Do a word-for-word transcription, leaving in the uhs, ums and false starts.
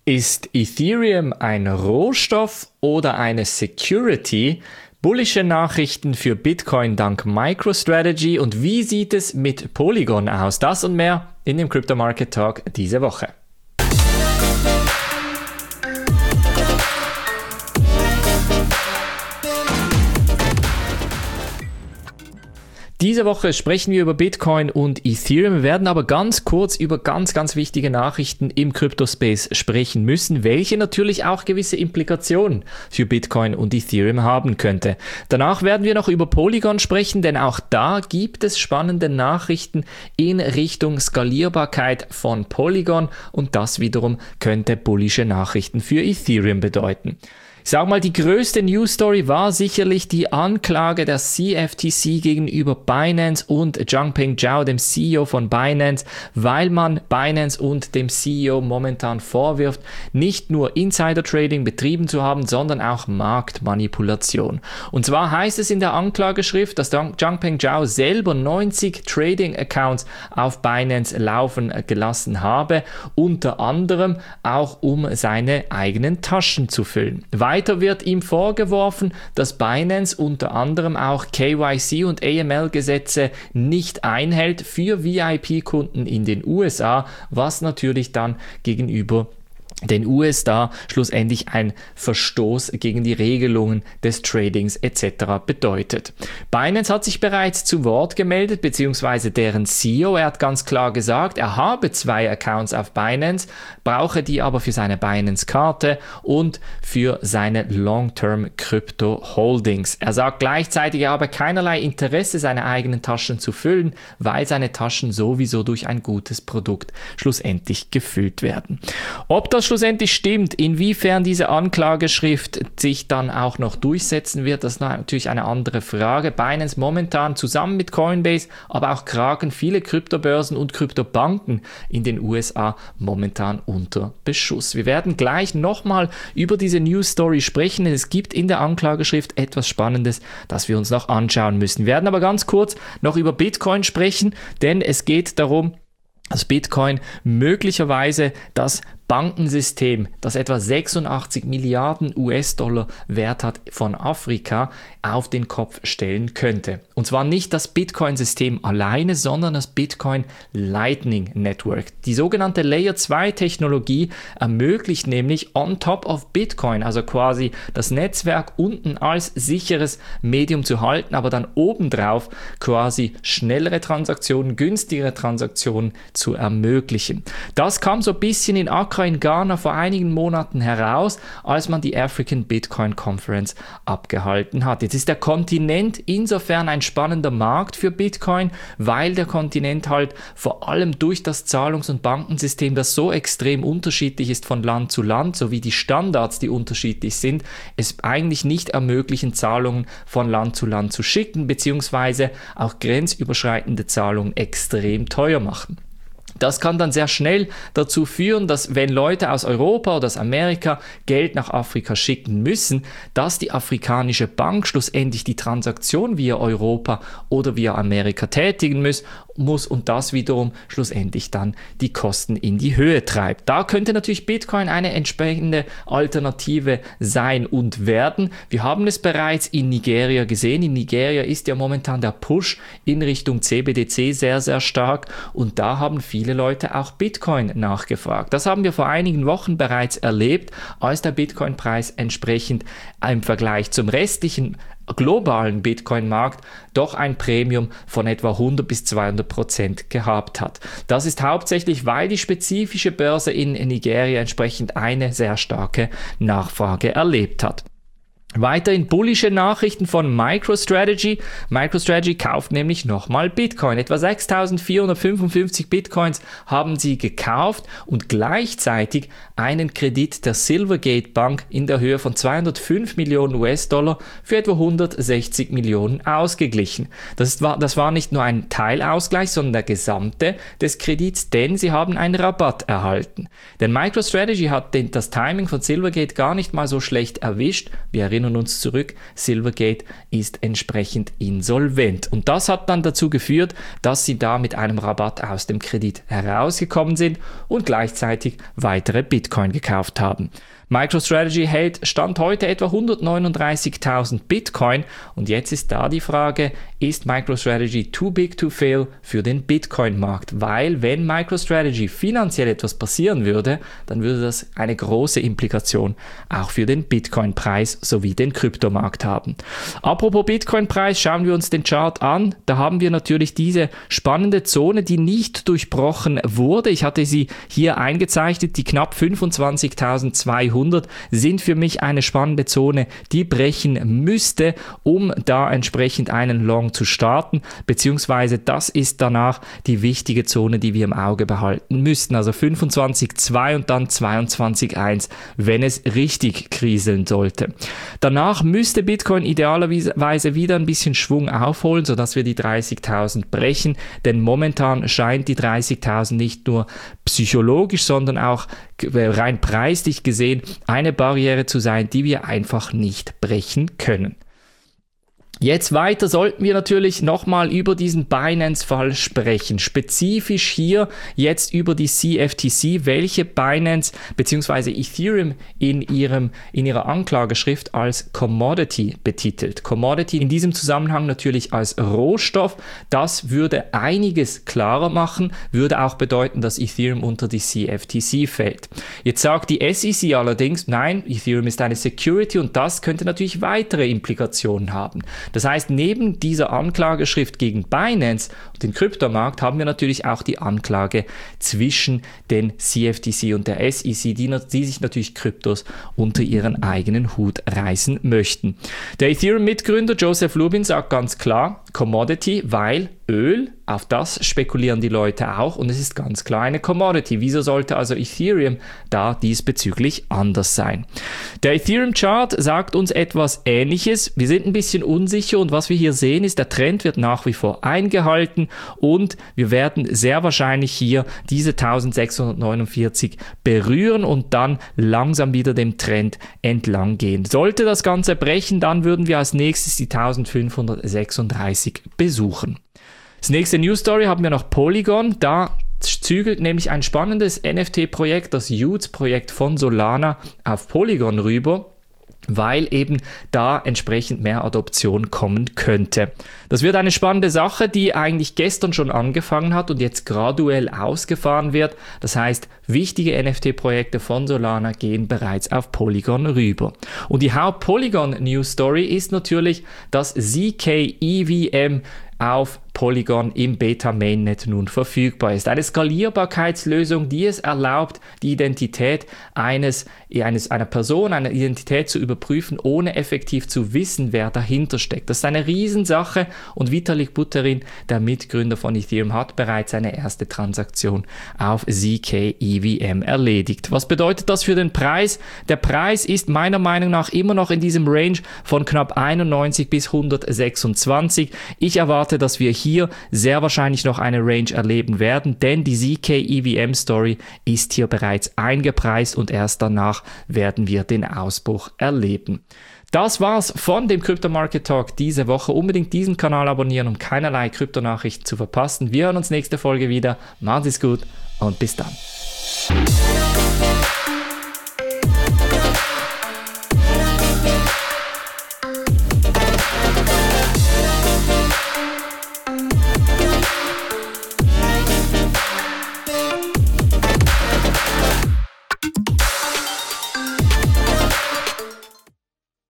Ist Ethereum ein Rohstoff oder eine Security? Bullische Nachrichten für Bitcoin dank MicroStrategy und wie sieht es mit Polygon aus? Das und mehr in dem Crypto Market Talk diese Woche. Diese Woche sprechen wir über Bitcoin und Ethereum, wir werden aber ganz kurz über ganz, ganz wichtige Nachrichten im Crypto-Space sprechen müssen, welche natürlich auch gewisse Implikationen für Bitcoin und Ethereum haben könnte. Danach werden wir noch über Polygon sprechen, denn auch da gibt es spannende Nachrichten in Richtung Skalierbarkeit von Polygon und das wiederum könnte bullische Nachrichten für Ethereum bedeuten. Ich sag mal, die größte News-Story war sicherlich die Anklage der C F T C gegenüber Binance und Changpeng Zhao, dem C E O von Binance, weil man Binance und dem C E O momentan vorwirft, nicht nur Insider-Trading betrieben zu haben, sondern auch Marktmanipulation. Und zwar heißt es in der Anklageschrift, dass Changpeng Zhao selber neunzig Trading-Accounts auf Binance laufen gelassen habe, unter anderem auch um seine eigenen Taschen zu füllen. Weiter wird ihm vorgeworfen, dass Binance unter anderem auch K Y C und A M L-Gesetze nicht einhält für V I P-Kunden in den U S A, was natürlich dann gegenüber den U S A schlussendlich ein Verstoß gegen die Regelungen des Tradings et cetera bedeutet. Binance hat sich bereits zu Wort gemeldet, beziehungsweise deren C E O. Er hat ganz klar gesagt, er habe zwei Accounts auf Binance, brauche die aber für seine Binance-Karte und für seine Long-Term Crypto Holdings. Er sagt gleichzeitig, er habe keinerlei Interesse, seine eigenen Taschen zu füllen, weil seine Taschen sowieso durch ein gutes Produkt schlussendlich gefüllt werden. Ob das schlussendlich stimmt, inwiefern diese Anklageschrift sich dann auch noch durchsetzen wird, das ist natürlich eine andere Frage. Binance momentan zusammen mit Coinbase, aber auch Kraken, viele Kryptobörsen und Kryptobanken in den U S A momentan unter Beschuss. Wir werden gleich nochmal über diese News Story sprechen. Es gibt in der Anklageschrift etwas Spannendes, das wir uns noch anschauen müssen. Wir werden aber ganz kurz noch über Bitcoin sprechen, denn es geht darum, dass Bitcoin möglicherweise das Bankensystem, das etwa sechsundachtzig Milliarden U S-Dollar Wert hat, von Afrika auf den Kopf stellen könnte. Und zwar nicht das Bitcoin-System alleine, sondern das Bitcoin Lightning Network. Die sogenannte Layer zwei Technologie ermöglicht nämlich on top of Bitcoin, also quasi das Netzwerk unten als sicheres Medium zu halten, aber dann obendrauf quasi schnellere Transaktionen, günstigere Transaktionen zu ermöglichen. Das kam so ein bisschen in Accra in Ghana vor einigen Monaten heraus, als man die African Bitcoin Conference abgehalten hat. Jetzt ist der Kontinent insofern ein spannender Markt für Bitcoin, weil der Kontinent halt vor allem durch das Zahlungs- und Bankensystem, das so extrem unterschiedlich ist von Land zu Land, sowie die Standards, die unterschiedlich sind, es eigentlich nicht ermöglichen, Zahlungen von Land zu Land zu schicken, beziehungsweise auch grenzüberschreitende Zahlungen extrem teuer machen. Das kann dann sehr schnell dazu führen, dass wenn Leute aus Europa oder aus Amerika Geld nach Afrika schicken müssen, dass die afrikanische Bank schlussendlich die Transaktion via Europa oder via Amerika tätigen muss, muss und das wiederum schlussendlich dann die Kosten in die Höhe treibt. Da könnte natürlich Bitcoin eine entsprechende Alternative sein und werden. Wir haben es bereits in Nigeria gesehen. In Nigeria ist ja momentan der Push in Richtung C B D C sehr, sehr stark und da haben viele Leute auch Bitcoin nachgefragt. Das haben wir vor einigen Wochen bereits erlebt, als der Bitcoin-Preis entsprechend im Vergleich zum restlichen globalen Bitcoin-Markt doch ein Premium von etwa hundert bis zweihundert Prozent gehabt hat. Das ist hauptsächlich, weil die spezifische Börse in Nigeria entsprechend eine sehr starke Nachfrage erlebt hat. Weiterhin bullische Nachrichten von MicroStrategy. MicroStrategy kauft nämlich nochmal Bitcoin. Etwa sechstausendvierhundertfünfundfünfzig Bitcoins haben sie gekauft und gleichzeitig einen Kredit der Silvergate Bank in der Höhe von zweihundertfünf Millionen U S-Dollar für etwa hundertsechzig Millionen ausgeglichen. Das war, das war nicht nur ein Teilausgleich, sondern der gesamte des Kredits, denn sie haben einen Rabatt erhalten. Denn MicroStrategy hat den, das Timing von Silvergate gar nicht mal so schlecht erwischt. Wir erinnern erinnern uns zurück, Silvergate ist entsprechend insolvent. Und das hat dann dazu geführt, dass sie da mit einem Rabatt aus dem Kredit herausgekommen sind und gleichzeitig weitere Bitcoin gekauft haben. MicroStrategy hält Stand heute etwa hundertneununddreißigtausend Bitcoin und jetzt ist da die Frage, ist MicroStrategy too big to fail für den Bitcoin-Markt? Weil wenn MicroStrategy finanziell etwas passieren würde, dann würde das eine große Implikation auch für den Bitcoin-Preis sowie den Kryptomarkt haben. Apropos Bitcoin-Preis, schauen wir uns den Chart an. Da haben wir natürlich diese spannende Zone, die nicht durchbrochen wurde. Ich hatte sie hier eingezeichnet, die knapp fünfundzwanzigtausendzweihundert sind für mich eine spannende Zone, die brechen müsste, um da entsprechend einen Long zu starten, beziehungsweise das ist danach die wichtige Zone, die wir im Auge behalten müssten, also fünfundzwanzig Komma zwei und dann zweiundzwanzig Komma eins, wenn es richtig kriseln sollte. Danach müsste Bitcoin idealerweise wieder ein bisschen Schwung aufholen, sodass wir die dreißigtausend brechen, denn momentan scheint die dreißigtausend nicht nur psychologisch, sondern auch rein preislich gesehen eine Barriere zu sein, die wir einfach nicht brechen können. Jetzt weiter sollten wir natürlich nochmal über diesen Binance-Fall sprechen. Spezifisch hier jetzt über die C F T C, welche Binance bzw. Ethereum in, ihrem, in ihrer Anklageschrift als Commodity betitelt. Commodity in diesem Zusammenhang natürlich als Rohstoff. Das würde einiges klarer machen, würde auch bedeuten, dass Ethereum unter die C F T C fällt. Jetzt sagt die S E C allerdings, nein, Ethereum ist eine Security und das könnte natürlich weitere Implikationen haben. Das heißt, neben dieser Anklageschrift gegen Binance und den Kryptomarkt haben wir natürlich auch die Anklage zwischen den C F T C und der S E C, die, die sich natürlich Kryptos unter ihren eigenen Hut reißen möchten. Der Ethereum-Mitgründer Joseph Lubin sagt ganz klar, Commodity, weil Öl, auf das spekulieren die Leute auch und es ist ganz klar eine Commodity. Wieso sollte also Ethereum da diesbezüglich anders sein? Der Ethereum-Chart sagt uns etwas Ähnliches. Wir sind ein bisschen unsicher und was wir hier sehen ist, der Trend wird nach wie vor eingehalten und wir werden sehr wahrscheinlich hier diese eintausendsechshundertneunundvierzig berühren und dann langsam wieder dem Trend entlang gehen. Sollte das Ganze brechen, dann würden wir als nächstes die eintausendfünfhundertsechsunddreißig besuchen. Das nächste News Story haben wir noch Polygon. Da zügelt nämlich ein spannendes N F T-Projekt, das Y U D S-Projekt von Solana, auf Polygon rüber, weil eben da entsprechend mehr Adoption kommen könnte. Das wird eine spannende Sache, die eigentlich gestern schon angefangen hat und jetzt graduell ausgefahren wird. Das heißt, wichtige N F T-Projekte von Solana gehen bereits auf Polygon rüber. Und die Haupt-Polygon-News-Story ist natürlich, dass Z K E V M auf Polygon im Beta-Mainnet nun verfügbar ist. Eine Skalierbarkeitslösung, die es erlaubt, die Identität eines, eines, einer Person, eine Identität zu überprüfen, ohne effektiv zu wissen, wer dahinter steckt. Das ist eine Riesensache und Vitalik Buterin, der Mitgründer von Ethereum, hat bereits seine erste Transaktion auf Z K E V M erledigt. Was bedeutet das für den Preis? Der Preis ist meiner Meinung nach immer noch in diesem Range von knapp einundneunzig bis hundertsechsundzwanzig. Ich erwarte, dass wir hier sehr wahrscheinlich noch eine Range erleben werden, denn die Z K E V M-Story ist hier bereits eingepreist und erst danach werden wir den Ausbruch erleben. Das war's von dem Crypto Market Talk diese Woche. Unbedingt diesen Kanal abonnieren, um keinerlei Kryptonachrichten zu verpassen. Wir hören uns nächste Folge wieder. Macht es gut und bis dann.